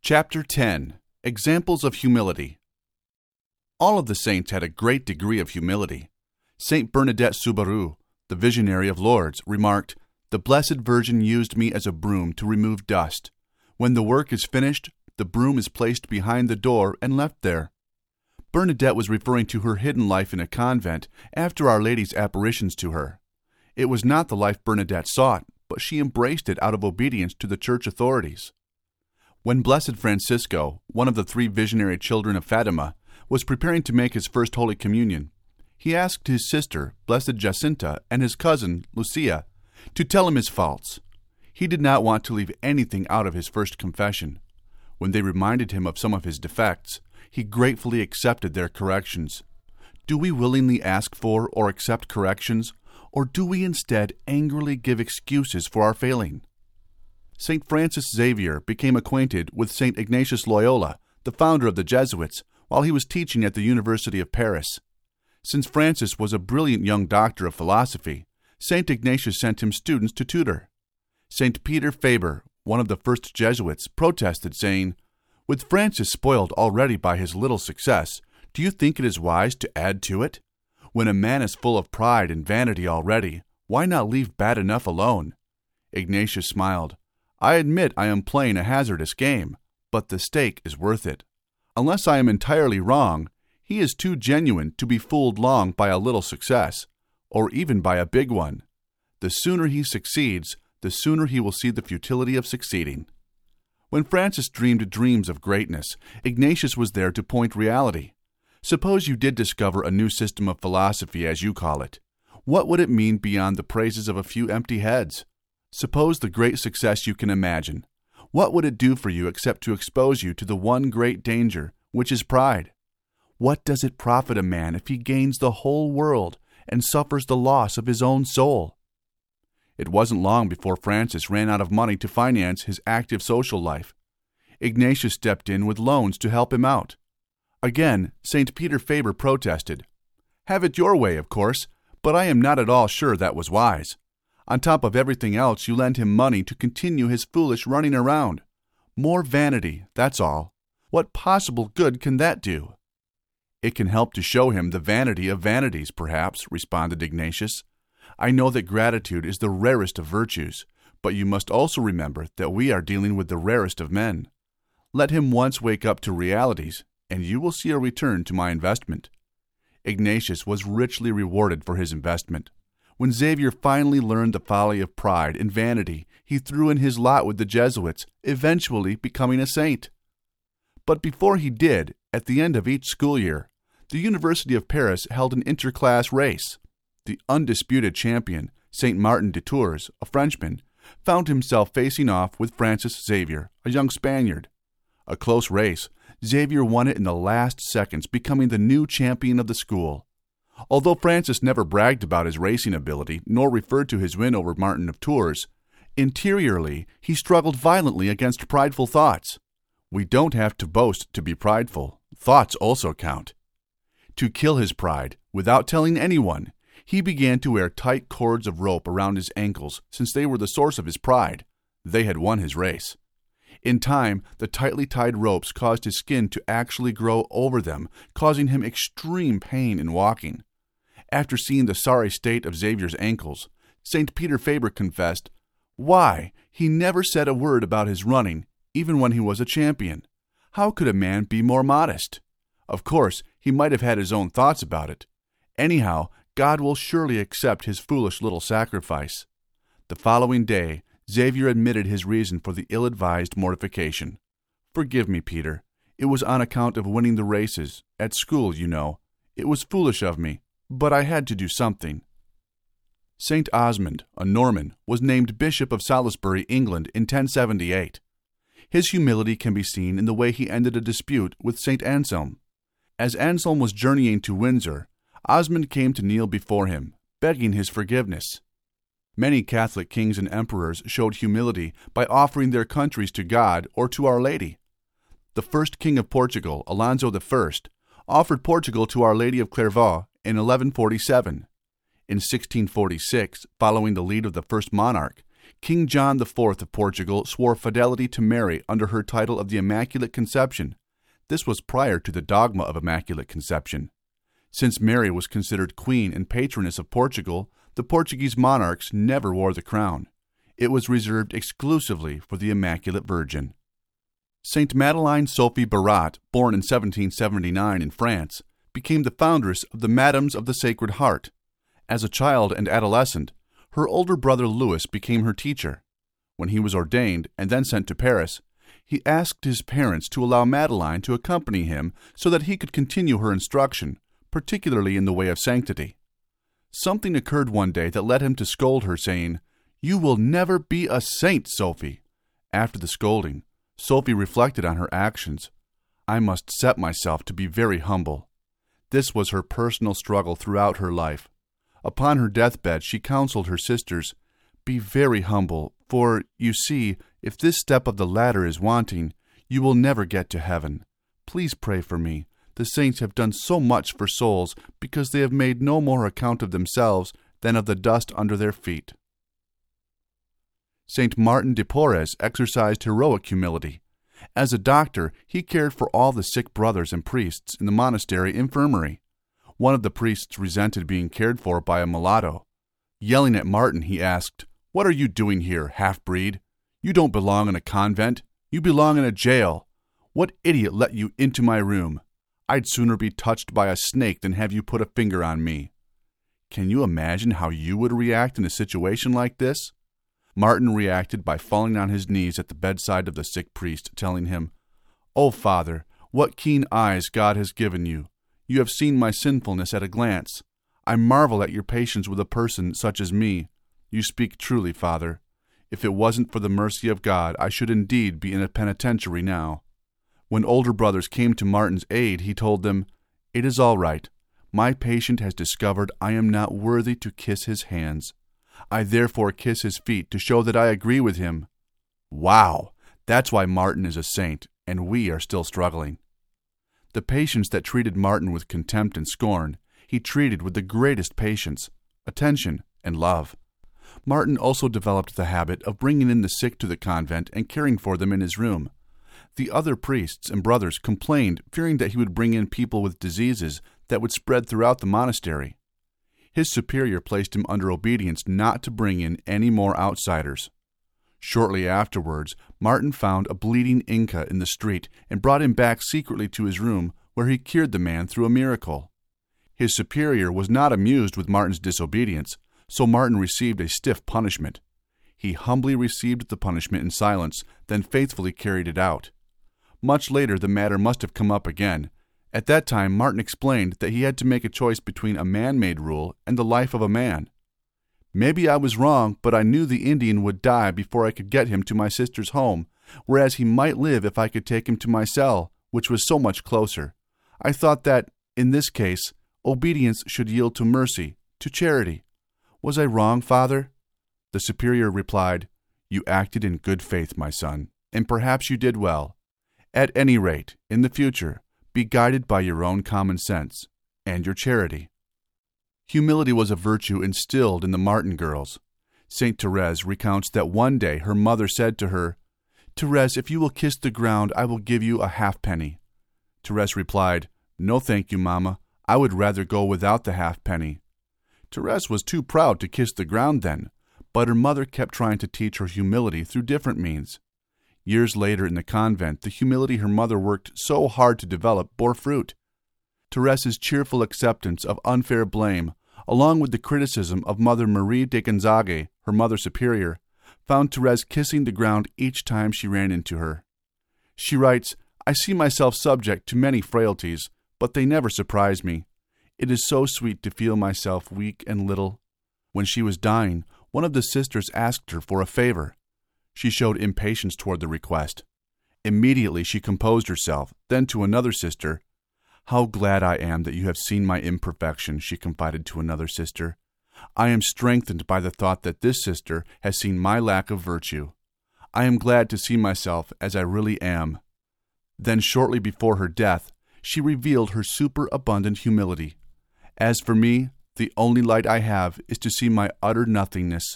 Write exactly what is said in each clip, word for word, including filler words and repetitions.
Chapter ten. Examples of Humility. All of the saints had a great degree of humility. Saint Bernadette Soubirous, the visionary of Lourdes, remarked, "The Blessed Virgin used me as a broom to remove dust. When the work is finished, the broom is placed behind the door and left there." Bernadette was referring to her hidden life in a convent after Our Lady's apparitions to her. It was not the life Bernadette sought, but she embraced it out of obedience to the church authorities. When Blessed Francisco, one of the three visionary children of Fatima, was preparing to make his first Holy Communion, he asked his sister, Blessed Jacinta, and his cousin, Lucia, to tell him his faults. He did not want to leave anything out of his first confession. When they reminded him of some of his defects, he gratefully accepted their corrections. Do we willingly ask for or accept corrections, or do we instead angrily give excuses for our failing? Saint Francis Xavier became acquainted with Saint Ignatius Loyola, the founder of the Jesuits, while he was teaching at the University of Paris. Since Francis was a brilliant young doctor of philosophy, Saint Ignatius sent him students to tutor. Saint Peter Faber, one of the first Jesuits, protested, saying, "With Francis spoiled already by his little success, do you think it is wise to add to it? When a man is full of pride and vanity already, why not leave bad enough alone?" Ignatius smiled. "I admit I am playing a hazardous game, but the stake is worth it. Unless I am entirely wrong, he is too genuine to be fooled long by a little success, or even by a big one. The sooner he succeeds, the sooner he will see the futility of succeeding." When Francis dreamed dreams of greatness, Ignatius was there to point reality. Suppose you did discover a new system of philosophy, as you call it. What would it mean beyond the praises of a few empty heads? Suppose the great success you can imagine. What would it do for you except to expose you to the one great danger, which is pride? What does it profit a man if he gains the whole world and suffers the loss of his own soul? It wasn't long before Francis ran out of money to finance his active social life. Ignatius stepped in with loans to help him out. Again, Saint Peter Faber protested. "Have it your way, of course, but I am not at all sure that was wise. On top of everything else, you lend him money to continue his foolish running around. More vanity, that's all. What possible good can that do?" "It can help to show him the vanity of vanities, perhaps," responded Ignatius. "I know that gratitude is the rarest of virtues, but you must also remember that we are dealing with the rarest of men. Let him once wake up to realities, and you will see a return to my investment." Ignatius was richly rewarded for his investment. When Xavier finally learned the folly of pride and vanity, he threw in his lot with the Jesuits, eventually becoming a saint. But before he did, at the end of each school year, the University of Paris held an interclass race. The undisputed champion, Saint Martin de Tours, a Frenchman, found himself facing off with Francis Xavier, a young Spaniard. A close race, Xavier won it in the last seconds, becoming the new champion of the school. Although Francis never bragged about his racing ability, nor referred to his win over Martin of Tours, interiorly he struggled violently against prideful thoughts. We don't have to boast to be prideful. Thoughts also count. To kill his pride, without telling anyone, he began to wear tight cords of rope around his ankles, since they were the source of his pride. They had won his race. In time, the tightly tied ropes caused his skin to actually grow over them, causing him extreme pain in walking. After seeing the sorry state of Xavier's ankles, Saint Peter Faber confessed, "Why, he never said a word about his running, even when he was a champion. How could a man be more modest? Of course, he might have had his own thoughts about it. Anyhow, God will surely accept his foolish little sacrifice." The following day, Xavier admitted his reason for the ill-advised mortification. "Forgive me, Peter. It was on account of winning the races. At school, you know. It was foolish of me, but I had to do something." Saint Osmond, a Norman, was named Bishop of Salisbury, England, in ten seventy-eight. His humility can be seen in the way he ended a dispute with Saint Anselm. As Anselm was journeying to Windsor, Osmond came to kneel before him, begging his forgiveness. Many Catholic kings and emperors showed humility by offering their countries to God or to Our Lady. The first king of Portugal, Alonso the First, offered Portugal to Our Lady of Clairvaux in eleven forty-seven. In sixteen forty-six, following the lead of the first monarch, King John the Fourth of Portugal swore fidelity to Mary under her title of the Immaculate Conception. This was prior to the dogma of Immaculate Conception. Since Mary was considered queen and patroness of Portugal, the Portuguese monarchs never wore the crown. It was reserved exclusively for the Immaculate Virgin. Saint Madeleine Sophie Barat, born in seventeen seventy-nine in France, became the foundress of the Madams of the Sacred Heart. As a child and adolescent, her older brother Louis became her teacher. When he was ordained and then sent to Paris, he asked his parents to allow Madeleine to accompany him so that he could continue her instruction, particularly in the way of sanctity. Something occurred one day that led him to scold her, saying, "You will never be a saint, Sophie." After the scolding, Sophie reflected on her actions. "I must set myself to be very humble." This was her personal struggle throughout her life. Upon her deathbed, she counseled her sisters, "Be very humble, for, you see, if this step of the ladder is wanting, you will never get to heaven. Please pray for me. The saints have done so much for souls because they have made no more account of themselves than of the dust under their feet." Saint Martin de Porres exercised heroic humility. As a doctor, he cared for all the sick brothers and priests in the monastery infirmary. One of the priests resented being cared for by a mulatto. Yelling at Martin, he asked, "What are you doing here, half-breed? You don't belong in a convent. You belong in a jail. What idiot let you into my room? I'd sooner be touched by a snake than have you put a finger on me." Can you imagine how you would react in a situation like this? Martin reacted by falling on his knees at the bedside of the sick priest, telling him, "Oh, Father, what keen eyes God has given you. You have seen my sinfulness at a glance. I marvel at your patience with a person such as me. You speak truly, Father. If it wasn't for the mercy of God, I should indeed be in a penitentiary now." When older brothers came to Martin's aid, he told them, "It is all right. My patient has discovered I am not worthy to kiss his hands. I therefore kiss his feet to show that I agree with him." Wow! That's why Martin is a saint, and we are still struggling. The patients that treated Martin with contempt and scorn, he treated with the greatest patience, attention, and love. Martin also developed the habit of bringing in the sick to the convent and caring for them in his room. The other priests and brothers complained, fearing that he would bring in people with diseases that would spread throughout the monastery. His superior placed him under obedience not to bring in any more outsiders. Shortly afterwards, Martin found a bleeding Inca in the street and brought him back secretly to his room, where he cured the man through a miracle. His superior was not amused with Martin's disobedience, so Martin received a stiff punishment. He humbly received the punishment in silence, then faithfully carried it out. Much later, the matter must have come up again. At that time, Martin explained that he had to make a choice between a man-made rule and the life of a man. "Maybe I was wrong, but I knew the Indian would die before I could get him to my sister's home, whereas he might live if I could take him to my cell, which was so much closer. I thought that, in this case, obedience should yield to mercy, to charity. Was I wrong, Father?" The superior replied, "You acted in good faith, my son, and perhaps you did well. At any rate, in the future, be guided by your own common sense and your charity." Humility was a virtue instilled in the Martin girls. Saint Therese recounts that one day her mother said to her, "Therese, if you will kiss the ground, I will give you a halfpenny." Therese replied, "No, thank you, Mama. I would rather go without the halfpenny." Therese was too proud to kiss the ground then, but her mother kept trying to teach her humility through different means. Years later in the convent, the humility her mother worked so hard to develop bore fruit. Therese's cheerful acceptance of unfair blame, along with the criticism of Mother Marie de Gonzague, her mother superior, found Therese kissing the ground each time she ran into her. She writes, "I see myself subject to many frailties, but they never surprise me. It is so sweet to feel myself weak and little." When she was dying, one of the sisters asked her for a favor. She showed impatience toward the request. Immediately she composed herself, then to another sister, "How glad I am that you have seen my imperfection," she confided to another sister. "I am strengthened by the thought that this sister has seen my lack of virtue. I am glad to see myself as I really am." Then shortly before her death, she revealed her superabundant humility. "As for me, the only light I have is to see my utter nothingness,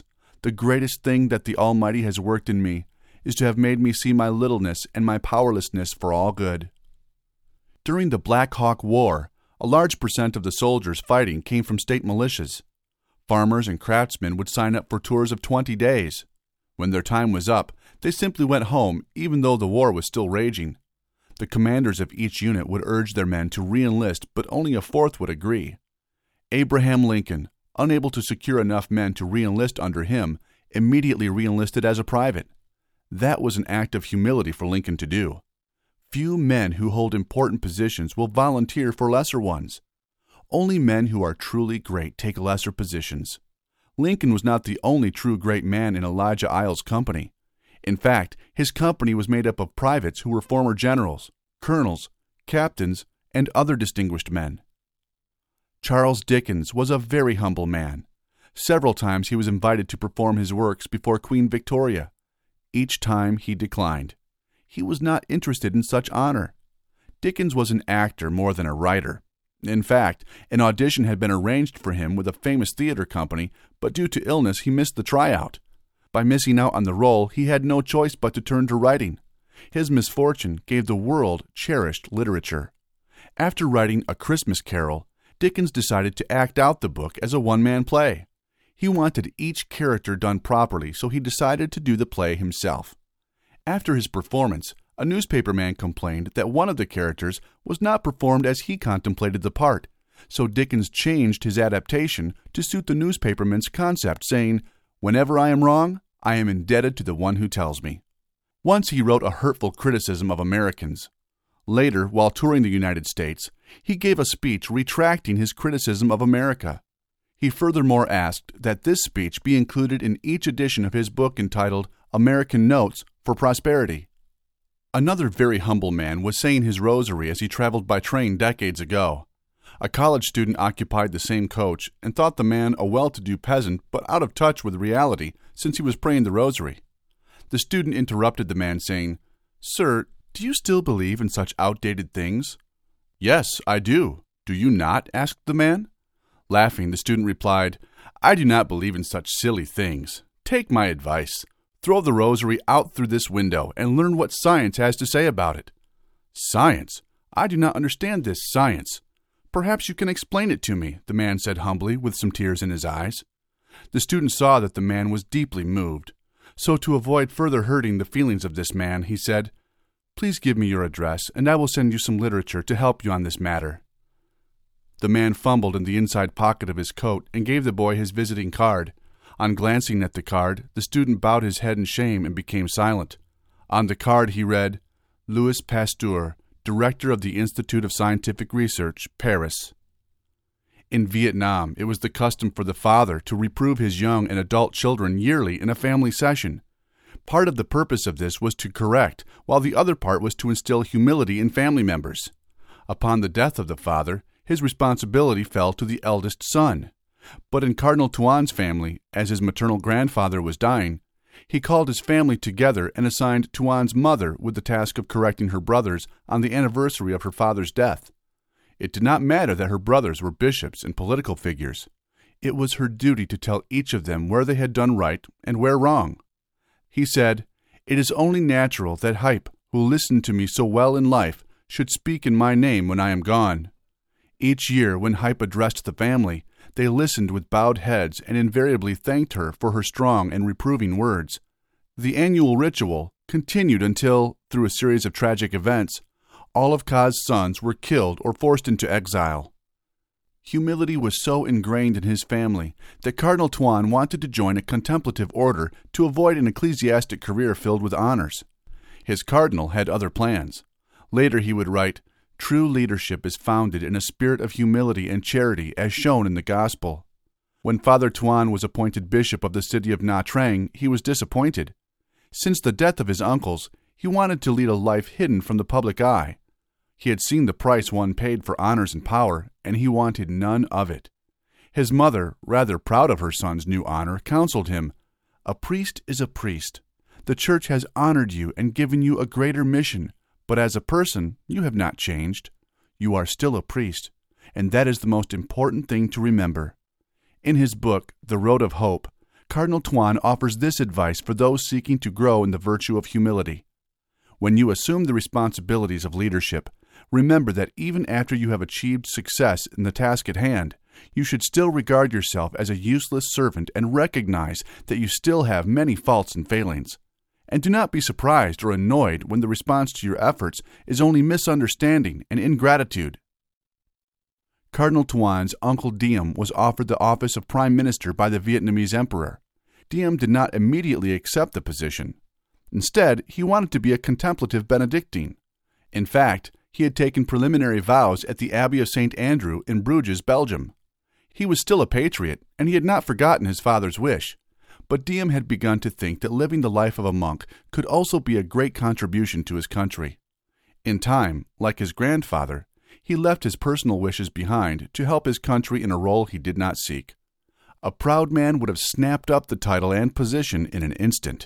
The greatest thing that the Almighty has worked in me is to have made me see my littleness and my powerlessness for all good. During the Black Hawk War, a large percent of the soldiers fighting came from state militias. Farmers and craftsmen would sign up for tours of twenty days. When their time was up, they simply went home even though the war was still raging. The commanders of each unit would urge their men to re-enlist, but only a fourth would agree. Abraham Lincoln, unable to secure enough men to re-enlist under him, immediately re-enlisted as a private. That was an act of humility for Lincoln to do. Few men who hold important positions will volunteer for lesser ones. Only men who are truly great take lesser positions. Lincoln was not the only true great man in Elijah Isles' company. In fact, his company was made up of privates who were former generals, colonels, captains, and other distinguished men. Charles Dickens was a very humble man. Several times he was invited to perform his works before Queen Victoria. Each time he declined. He was not interested in such honor. Dickens was an actor more than a writer. In fact, an audition had been arranged for him with a famous theater company, but due to illness he missed the tryout. By missing out on the role, he had no choice but to turn to writing. His misfortune gave the world cherished literature. After writing A Christmas Carol, Dickens decided to act out the book as a one-man play. He wanted each character done properly, so he decided to do the play himself. After his performance, a newspaperman complained that one of the characters was not performed as he contemplated the part, so Dickens changed his adaptation to suit the newspaperman's concept, saying, "Whenever I am wrong, I am indebted to the one who tells me." Once he wrote a hurtful criticism of Americans. Later, while touring the United States, he gave a speech retracting his criticism of America. He furthermore asked that this speech be included in each edition of his book entitled American Notes for Prosperity. Another very humble man was saying his rosary as he traveled by train decades ago. A college student occupied the same coach and thought the man a well-to-do peasant but out of touch with reality since he was praying the rosary. The student interrupted the man saying, "Sir, do you still believe in such outdated things?" "Yes, I do. Do you not?" asked the man. Laughing, the student replied, "I do not believe in such silly things. Take my advice. Throw the rosary out through this window and learn what science has to say about it." "Science? I do not understand this science." "Perhaps you can explain it to me," the man said humbly with some tears in his eyes. The student saw that the man was deeply moved. So to avoid further hurting the feelings of this man, he said, "Please give me your address, and I will send you some literature to help you on this matter." The man fumbled in the inside pocket of his coat and gave the boy his visiting card. On glancing at the card, the student bowed his head in shame and became silent. On the card he read, "Louis Pasteur, Director of the Institute of Scientific Research, Paris." In Vietnam, it was the custom for the father to reprove his young and adult children yearly in a family session. Part of the purpose of this was to correct, while the other part was to instill humility in family members. Upon the death of the father, his responsibility fell to the eldest son. But in Cardinal Tuan's family, as his maternal grandfather was dying, he called his family together and assigned Tuan's mother with the task of correcting her brothers on the anniversary of her father's death. It did not matter that her brothers were bishops and political figures. It was her duty to tell each of them where they had done right and where wrong. He said, "It is only natural that Hype, who listened to me so well in life, should speak in my name when I am gone." Each year, when Hype addressed the family, they listened with bowed heads and invariably thanked her for her strong and reproving words. The annual ritual continued until, through a series of tragic events, all of Ka's sons were killed or forced into exile. Humility was so ingrained in his family that Cardinal Tuan wanted to join a contemplative order to avoid an ecclesiastic career filled with honors. His cardinal had other plans. Later he would write, "True leadership is founded in a spirit of humility and charity as shown in the gospel." When Father Tuan was appointed bishop of the city of Nha Trang, he was disappointed. Since the death of his uncles, he wanted to lead a life hidden from the public eye. He had seen the price one paid for honors and power, and he wanted none of it. His mother, rather proud of her son's new honor, counseled him, "A priest is a priest. The church has honored you and given you a greater mission, but as a person, you have not changed. You are still a priest, and that is the most important thing to remember." In his book, The Road of Hope, Cardinal Tuan offers this advice for those seeking to grow in the virtue of humility. When you assume the responsibilities of leadership, remember that even after you have achieved success in the task at hand, you should still regard yourself as a useless servant and recognize that you still have many faults and failings. And do not be surprised or annoyed when the response to your efforts is only misunderstanding and ingratitude. Cardinal Tuan's uncle Diem was offered the office of Prime Minister by the Vietnamese Emperor. Diem did not immediately accept the position. Instead, he wanted to be a contemplative Benedictine. In fact, he had taken preliminary vows at the Abbey of Saint Andrew in Bruges, Belgium. He was still a patriot, and he had not forgotten his father's wish. But Diem had begun to think that living the life of a monk could also be a great contribution to his country. In time, like his grandfather, he left his personal wishes behind to help his country in a role he did not seek. A proud man would have snapped up the title and position in an instant.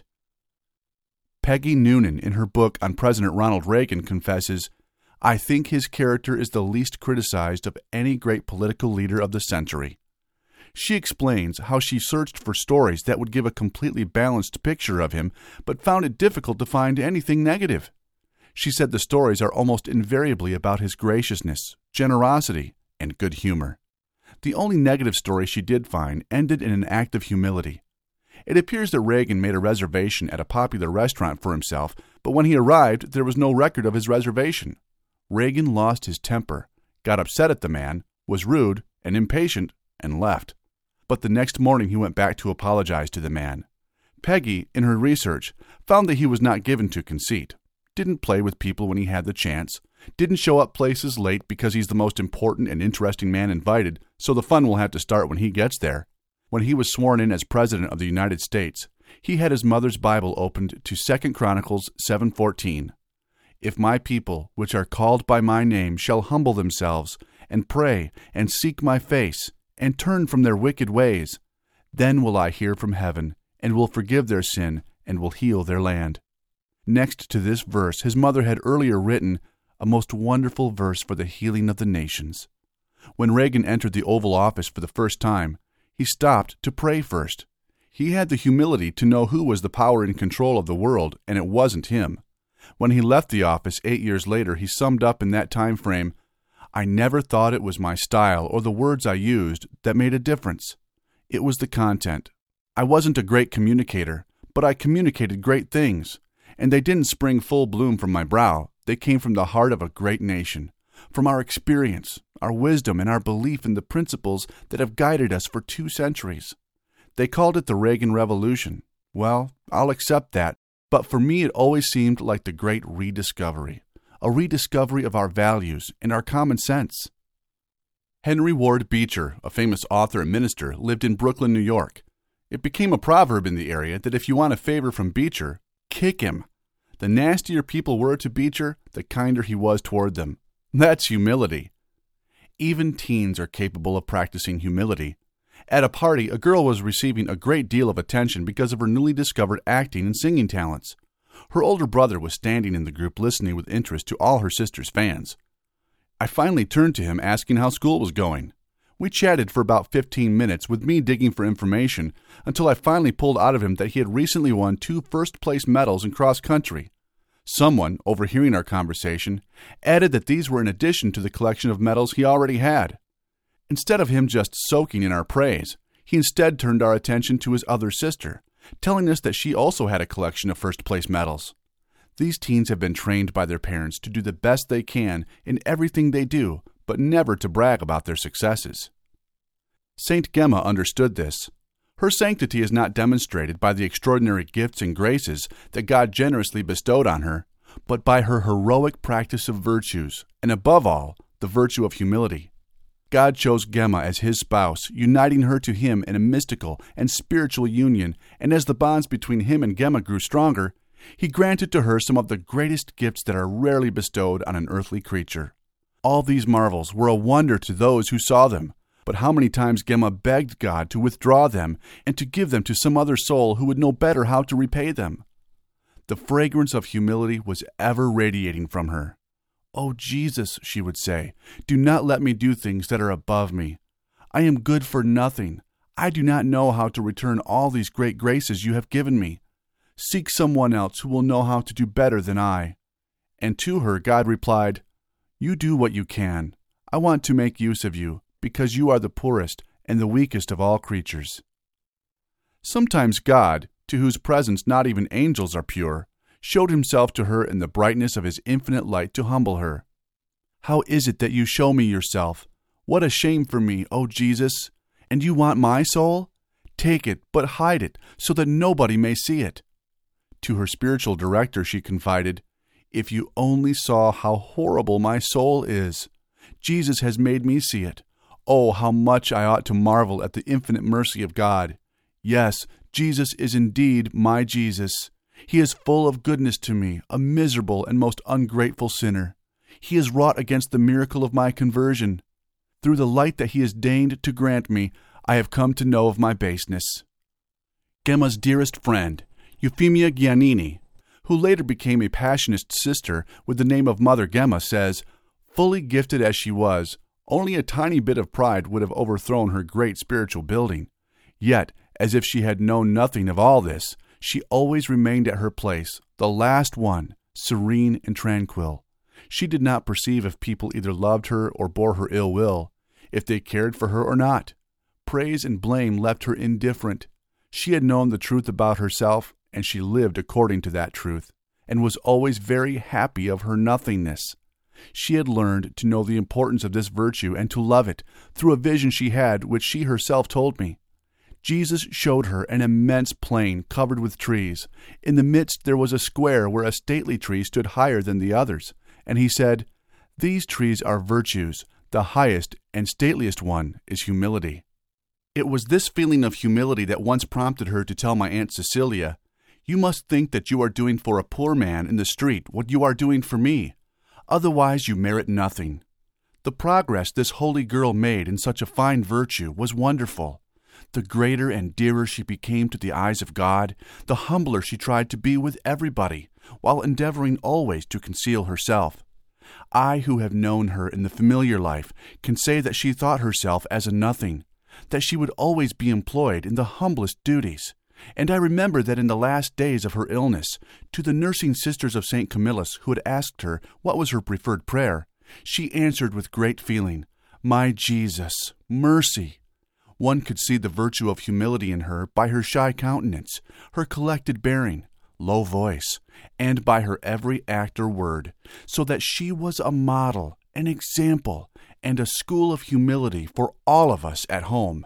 Peggy Noonan, in her book on President Ronald Reagan, confesses, "I think his character is the least criticized of any great political leader of the century." She explains how she searched for stories that would give a completely balanced picture of him, but found it difficult to find anything negative. She said the stories are almost invariably about his graciousness, generosity, and good humor. The only negative story she did find ended in an act of humility. It appears that Reagan made a reservation at a popular restaurant for himself, but when he arrived, there was no record of his reservation. Reagan lost his temper, got upset at the man, was rude and impatient, and left. But the next morning he went back to apologize to the man. Peggy, in her research, found that he was not given to conceit, didn't play with people when he had the chance, didn't show up places late because he's the most important and interesting man invited, so the fun will have to start when he gets there. When he was sworn in as President of the United States, he had his mother's Bible opened to Second Chronicles seven fourteen. "If my people, which are called by my name, shall humble themselves, and pray, and seek my face, and turn from their wicked ways, then will I hear from heaven, and will forgive their sin, and will heal their land." Next to this verse, his mother had earlier written, "A most wonderful verse for the healing of the nations." When Reagan entered the Oval Office for the first time, he stopped to pray first. He had the humility to know who was the power in control of the world, and it wasn't him. When he left the office eight years later, he summed up in that time frame, "I never thought it was my style or the words I used that made a difference. It was the content. I wasn't a great communicator, but I communicated great things, and they didn't spring full bloom from my brow. They came from the heart of a great nation, from our experience, our wisdom, and our belief in the principles that have guided us for two centuries. They called it the Reagan Revolution. Well, I'll accept that, but for me it always seemed like the great rediscovery, a rediscovery of our values and our common sense." Henry Ward Beecher, a famous author and minister, lived in Brooklyn, New York. It became a proverb in the area that if you want a favor from Beecher, kick him. The nastier people were to Beecher, the kinder he was toward them. That's humility. Even teens are capable of practicing humility. At a party, a girl was receiving a great deal of attention because of her newly discovered acting and singing talents. Her older brother was standing in the group listening with interest to all her sister's fans. I finally turned to him asking how school was going. We chatted for about fifteen minutes with me digging for information until I finally pulled out of him that he had recently won two first-place medals in cross-country. Someone, overhearing our conversation, added that these were in addition to the collection of medals he already had. Instead of him just soaking in our praise, he instead turned our attention to his other sister, telling us that she also had a collection of first-place medals. These teens have been trained by their parents to do the best they can in everything they do, but never to brag about their successes. Saint Gemma understood this. Her sanctity is not demonstrated by the extraordinary gifts and graces that God generously bestowed on her, but by her heroic practice of virtues, and above all, the virtue of humility. God chose Gemma as his spouse, uniting her to him in a mystical and spiritual union, and as the bonds between him and Gemma grew stronger, he granted to her some of the greatest gifts that are rarely bestowed on an earthly creature. All these marvels were a wonder to those who saw them, but how many times Gemma begged God to withdraw them and to give them to some other soul who would know better how to repay them. The fragrance of humility was ever radiating from her. "Oh, Jesus," she would say, "do not let me do things that are above me. I am good for nothing. I do not know how to return all these great graces you have given me. Seek someone else who will know how to do better than I." And to her God replied, "You do what you can. I want to make use of you, because you are the poorest and the weakest of all creatures." Sometimes God, to whose presence not even angels are pure, showed himself to her in the brightness of his infinite light to humble her. "How is it that you show me yourself? What a shame for me, O Jesus! And you want my soul? Take it, but hide it, so that nobody may see it." To her spiritual director she confided, "If you only saw how horrible my soul is! Jesus has made me see it. Oh, how much I ought to marvel at the infinite mercy of God! Yes, Jesus is indeed my Jesus. He is full of goodness to me, a miserable and most ungrateful sinner. He has wrought against the miracle of my conversion. Through the light that he has deigned to grant me, I have come to know of my baseness." Gemma's dearest friend, Euphemia Giannini, who later became a Passionist sister with the name of Mother Gemma, says, "Fully gifted as she was, only a tiny bit of pride would have overthrown her great spiritual building. Yet, as if she had known nothing of all this, she always remained at her place, the last one, serene and tranquil. She did not perceive if people either loved her or bore her ill will, if they cared for her or not. Praise and blame left her indifferent. She had known the truth about herself, and she lived according to that truth, and was always very happy of her nothingness. She had learned to know the importance of this virtue and to love it through a vision she had, which she herself told me. Jesus showed her an immense plain covered with trees. In the midst there was a square where a stately tree stood higher than the others, and he said, 'These trees are virtues. The highest and stateliest one is humility.' It was this feeling of humility that once prompted her to tell my Aunt Cecilia, 'You must think that you are doing for a poor man in the street what you are doing for me. Otherwise you merit nothing.' The progress this holy girl made in such a fine virtue was wonderful. The greater and dearer she became to the eyes of God, the humbler she tried to be with everybody, while endeavoring always to conceal herself. I, who have known her in the familiar life, can say that she thought herself as a nothing, that she would always be employed in the humblest duties. And I remember that in the last days of her illness, to the nursing sisters of Saint Camillus who had asked her what was her preferred prayer, she answered with great feeling, 'My Jesus, mercy!' One could see the virtue of humility in her by her shy countenance, her collected bearing, low voice, and by her every act or word, so that she was a model, an example, and a school of humility for all of us at home.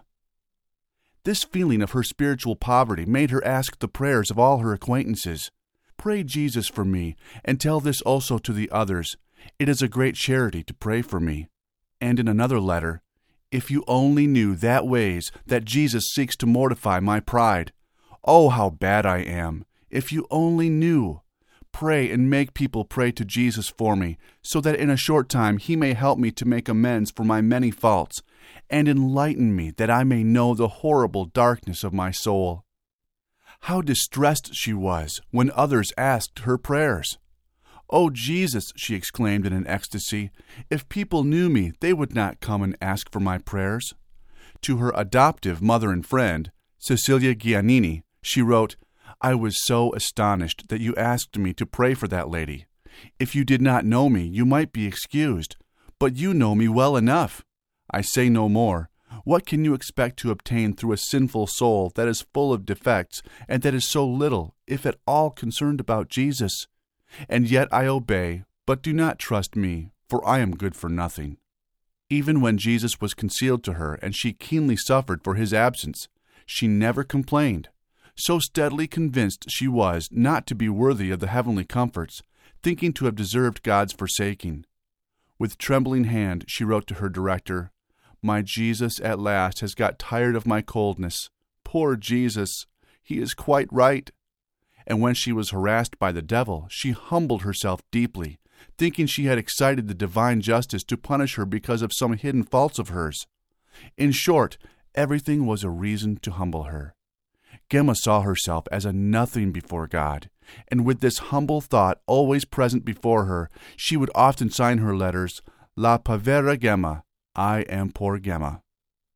This feeling of her spiritual poverty made her ask the prayers of all her acquaintances. 'Pray Jesus for me, and tell this also to the others. It is a great charity to pray for me.' And in another letter, 'If you only knew that ways that Jesus seeks to mortify my pride. Oh, how bad I am! If you only knew! Pray and make people pray to Jesus for me, so that in a short time he may help me to make amends for my many faults, and enlighten me that I may know the horrible darkness of my soul.' How distressed she was when others asked her prayers! 'Oh, Jesus,' she exclaimed in an ecstasy, 'if people knew me, they would not come and ask for my prayers.' To her adoptive mother and friend, Cecilia Giannini, she wrote, 'I was so astonished that you asked me to pray for that lady. If you did not know me, you might be excused, but you know me well enough. I say no more. What can you expect to obtain through a sinful soul that is full of defects and that is so little, if at all, concerned about Jesus? And yet I obey, but do not trust me, for I am good for nothing.' Even when Jesus was concealed to her and she keenly suffered for his absence, she never complained. So steadily convinced she was not to be worthy of the heavenly comforts, thinking to have deserved God's forsaking. With trembling hand she wrote to her director, 'My Jesus at last has got tired of my coldness. Poor Jesus! He is quite right.' And when she was harassed by the devil, she humbled herself deeply, thinking she had excited the divine justice to punish her because of some hidden faults of hers. In short, everything was a reason to humble her. Gemma saw herself as a nothing before God, and with this humble thought always present before her, she would often sign her letters, 'La povera Gemma,' I am poor Gemma."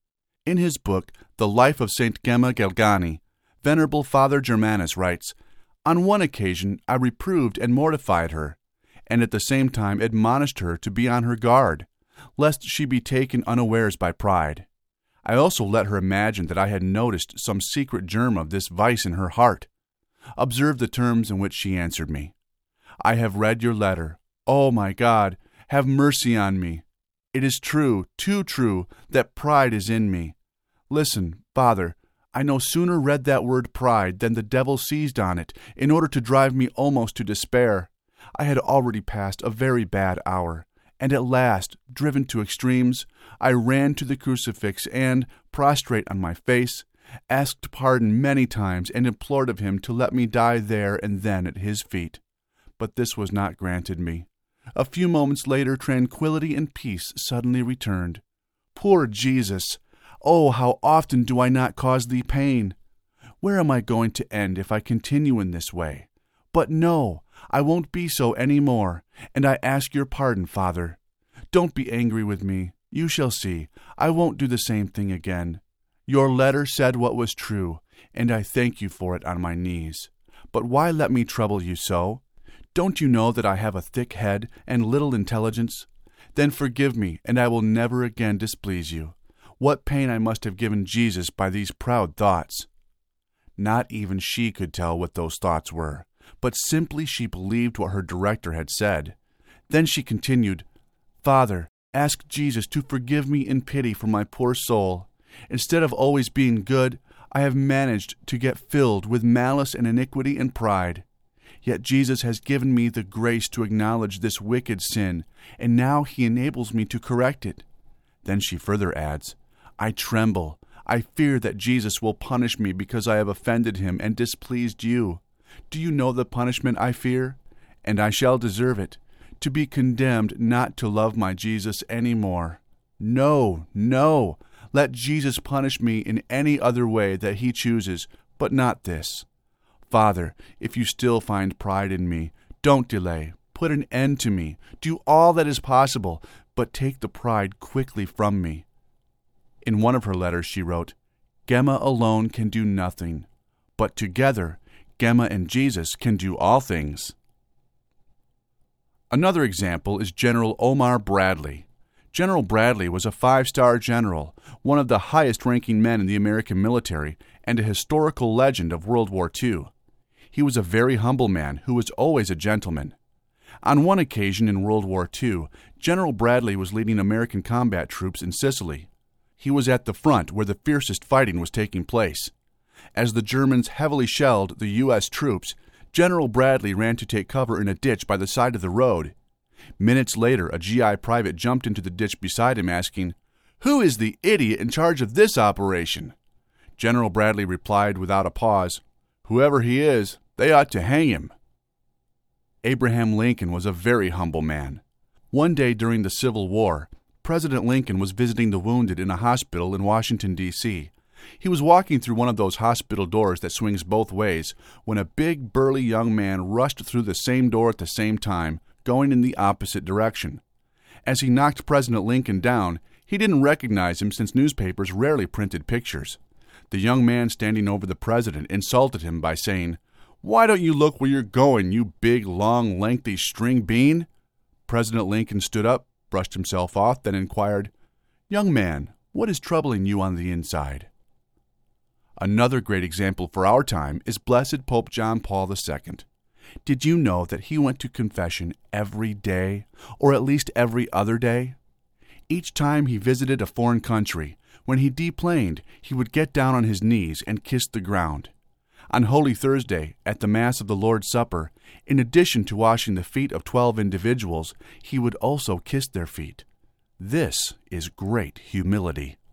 In his book, The Life of Saint Gemma Galgani, Venerable Father Germanus writes, "On one occasion I reproved and mortified her, and at the same time admonished her to be on her guard, lest she be taken unawares by pride. I also let her imagine that I had noticed some secret germ of this vice in her heart. Observe the terms in which she answered me. 'I have read your letter. Oh, my God, have mercy on me. It is true, too true, that pride is in me. Listen, Father, I no sooner read that word pride than the devil seized on it in order to drive me almost to despair. I had already passed a very bad hour, and at last, driven to extremes, I ran to the crucifix and, prostrate on my face, asked pardon many times and implored of him to let me die there and then at his feet. But this was not granted me. A few moments later, tranquillity and peace suddenly returned. Poor Jesus! Oh, how often do I not cause thee pain? Where am I going to end if I continue in this way? But no, I won't be so any more, and I ask your pardon, Father. Don't be angry with me. You shall see. I won't do the same thing again. Your letter said what was true, and I thank you for it on my knees. But why let me trouble you so? Don't you know that I have a thick head and little intelligence? Then forgive me, and I will never again displease you. What pain I must have given Jesus by these proud thoughts!" Not even she could tell what those thoughts were, but simply she believed what her director had said. Then she continued, "Father, ask Jesus to forgive me in pity for my poor soul. Instead of always being good, I have managed to get filled with malice and iniquity and pride. Yet Jesus has given me the grace to acknowledge this wicked sin, and now he enables me to correct it." Then she further adds, "I tremble. I fear that Jesus will punish me because I have offended him and displeased you. Do you know the punishment I fear? And I shall deserve it, to be condemned not to love my Jesus any more. No, no, let Jesus punish me in any other way that he chooses, but not this. Father, if you still find pride in me, don't delay. Put an end to me. Do all that is possible, but take the pride quickly from me." In one of her letters she wrote, "Gemma alone can do nothing, but together Gemma and Jesus can do all things." Another example is General Omar Bradley. General Bradley was a five-star general, one of the highest-ranking men in the American military, and a historical legend of World War Two. He was a very humble man who was always a gentleman. On one occasion in World War Two, General Bradley was leading American combat troops in Sicily. He was at the front where the fiercest fighting was taking place. As the Germans heavily shelled the U S troops, General Bradley ran to take cover in a ditch by the side of the road. Minutes later, a G I private jumped into the ditch beside him, asking, "Who is the idiot in charge of this operation?" General Bradley replied without a pause, "Whoever he is, they ought to hang him." Abraham Lincoln was a very humble man. One day during the Civil War, President Lincoln was visiting the wounded in a hospital in Washington, D C He was walking through one of those hospital doors that swings both ways when a big, burly young man rushed through the same door at the same time, going in the opposite direction. As he knocked President Lincoln down, he didn't recognize him since newspapers rarely printed pictures. The young man standing over the president insulted him by saying, "Why don't you look where you're going, you big, long, lengthy string bean?" President Lincoln stood up, brushed himself off, then inquired, "Young man, what is troubling you on the inside?" Another great example for our time is Blessed Pope John Paul the Second. Did you know that he went to confession every day, or at least every other day? Each time he visited a foreign country, when he deplaned, he would get down on his knees and kiss the ground. On Holy Thursday, at the Mass of the Lord's Supper, in addition to washing the feet of twelve individuals, he would also kiss their feet. This is great humility.